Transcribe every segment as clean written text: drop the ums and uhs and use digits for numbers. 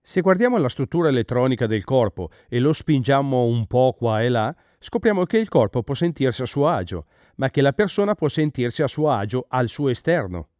Se guardiamo la struttura elettronica del corpo e lo spingiamo un po' qua e là, scopriamo che il corpo può sentirsi a suo agio, ma che la persona può sentirsi a suo agio al suo esterno.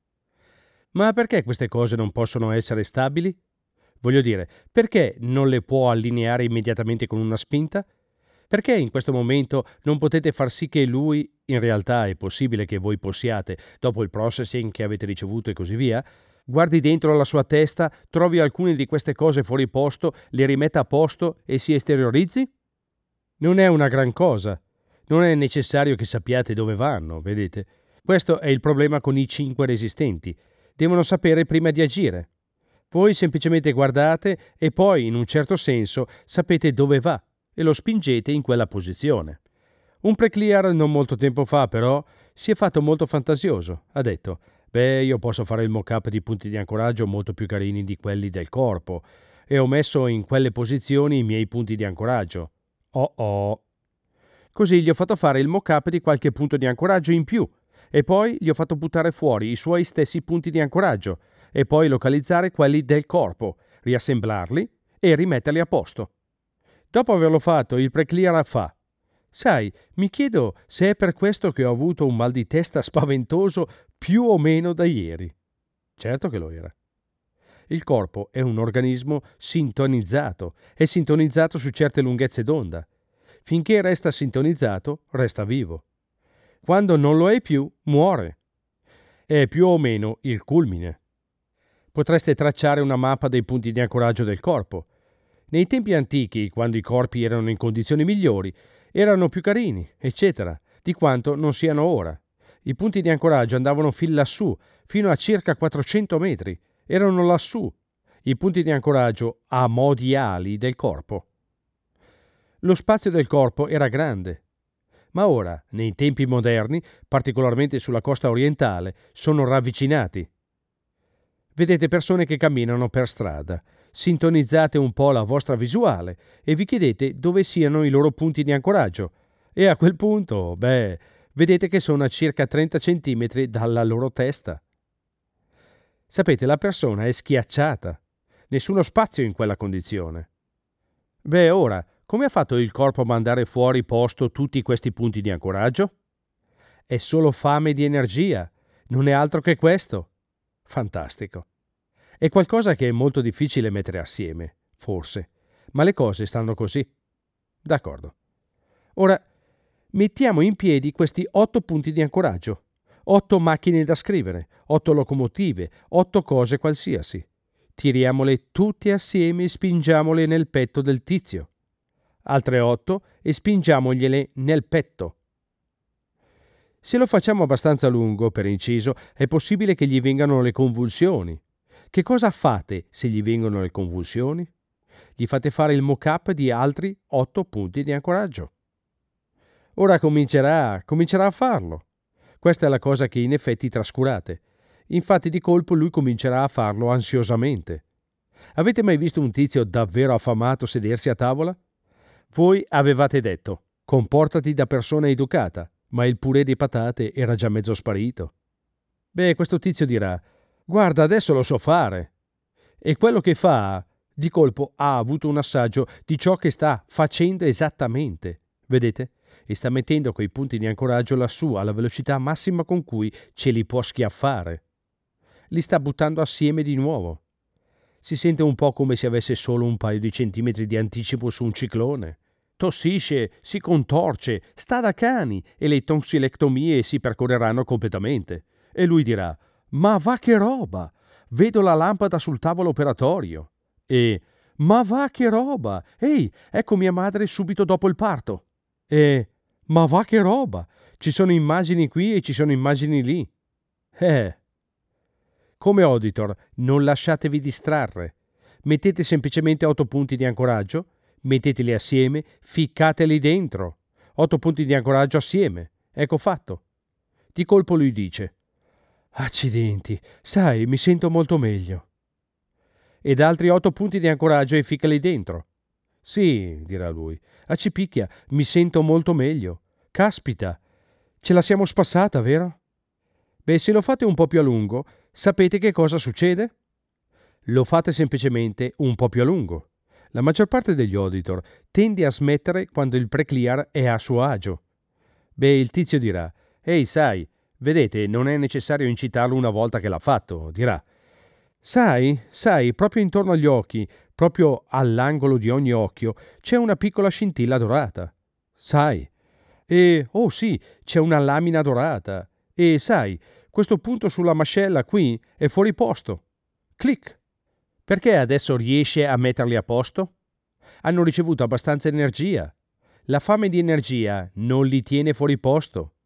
Ma perché queste cose non possono essere stabili? Voglio dire, perché non le può allineare immediatamente con una spinta? Perché in questo momento non potete far sì che lui, in realtà è possibile che voi possiate, dopo il processing che avete ricevuto e così via, guardi dentro la sua testa, trovi alcune di queste cose fuori posto, le rimetta a posto e si esteriorizzi? Non è una gran cosa. Non è necessario che sappiate dove vanno, vedete? Questo è il problema con i 5 resistenti. Devono sapere prima di agire. Voi semplicemente guardate e poi, in un certo senso, sapete dove va e lo spingete in quella posizione. Un preclear non molto tempo fa, però, si è fatto molto fantasioso. Ha detto: «Beh, io posso fare il mock-up di punti di ancoraggio molto più carini di quelli del corpo e ho messo in quelle posizioni i miei punti di ancoraggio». Oh oh. Così gli ho fatto fare il mock-up di qualche punto di ancoraggio in più e poi gli ho fatto buttare fuori i suoi stessi punti di ancoraggio e poi localizzare quelli del corpo, riassemblarli e rimetterli a posto. Dopo averlo fatto, il preclear fa: «Sai, mi chiedo se è per questo che ho avuto un mal di testa spaventoso più o meno da ieri». Certo che lo era. Il corpo è un organismo sintonizzato, è sintonizzato su certe lunghezze d'onda. Finché resta sintonizzato, resta vivo. Quando non lo è più, muore. È più o meno il culmine. Potreste tracciare una mappa dei punti di ancoraggio del corpo. Nei tempi antichi, quando i corpi erano in condizioni migliori, erano più carini, eccetera, di quanto non siano ora. I punti di ancoraggio andavano fin lassù, fino a circa 400 metri. Erano lassù. I punti di ancoraggio amodiali del corpo. Lo spazio del corpo era grande. Ma ora, nei tempi moderni, particolarmente sulla costa orientale, sono ravvicinati. Vedete persone che camminano per strada, sintonizzate un po' la vostra visuale e vi chiedete dove siano i loro punti di ancoraggio. E a quel punto, vedete che sono a circa 30 centimetri dalla loro testa. Sapete, la persona è schiacciata. Nessuno spazio in quella condizione. Ora, come ha fatto il corpo a mandare fuori posto tutti questi punti di ancoraggio? È solo fame di energia, non è altro che questo. Fantastico. È qualcosa che è molto difficile mettere assieme, forse, ma le cose stanno così. D'accordo. Ora, mettiamo in piedi questi 8 punti di ancoraggio, 8 macchine da scrivere, 8 locomotive, 8 cose qualsiasi. Tiriamole tutte assieme e spingiamole nel petto del tizio. Altre 8 e spingiamogliele nel petto. Se lo facciamo abbastanza lungo, per inciso, è possibile che gli vengano le convulsioni. Che cosa fate se gli vengono le convulsioni? Gli fate fare il mock-up di altri 8 punti di ancoraggio. Ora comincerà a farlo. Questa è la cosa che in effetti trascurate. Infatti di colpo lui comincerà a farlo ansiosamente. Avete mai visto un tizio davvero affamato sedersi a tavola? Voi avevate detto: comportati da persona educata, ma il purè di patate era già mezzo sparito. Questo tizio dirà: guarda, adesso lo so fare. E quello che fa, di colpo ha avuto un assaggio di ciò che sta facendo esattamente. Vedete? E sta mettendo quei punti di ancoraggio lassù alla velocità massima con cui ce li può schiaffare. Li sta buttando assieme di nuovo. Si sente un po' come se avesse solo un paio di centimetri di anticipo su un ciclone. Tossisce, si contorce, sta da cani e le tonsilectomie si percorreranno completamente. E lui dirà: ma va che roba! Vedo la lampada sul tavolo operatorio. E ma va che roba! Ehi, ecco mia madre subito dopo il parto. E ma va che roba! Ci sono immagini qui e ci sono immagini lì. Come auditor, non lasciatevi distrarre. Mettete semplicemente 8 punti di ancoraggio, metteteli assieme, ficcateli dentro. 8 punti di ancoraggio assieme. Ecco fatto. Di colpo lui dice: accidenti, sai, mi sento molto meglio. Ed altri 8 punti di ancoraggio e ficcali dentro. Sì, dirà lui, accipicchia, mi sento molto meglio. Caspita, ce la siamo spassata, vero? Se lo fate un po' più a lungo, sapete che cosa succede? Lo fate semplicemente un po' più a lungo. La maggior parte degli auditor tende a smettere quando il pre-clear è a suo agio. Beh, il tizio dirà: «Ehi, sai, vedete, non è necessario incitarlo una volta che l'ha fatto», dirà. Sai, proprio intorno agli occhi, proprio all'angolo di ogni occhio, c'è una piccola scintilla dorata. Sai. E, oh sì, c'è una lamina dorata. E sai, questo punto sulla mascella qui è fuori posto. Clic. Perché adesso riesce a metterli a posto? Hanno ricevuto abbastanza energia. La fame di energia non li tiene fuori posto.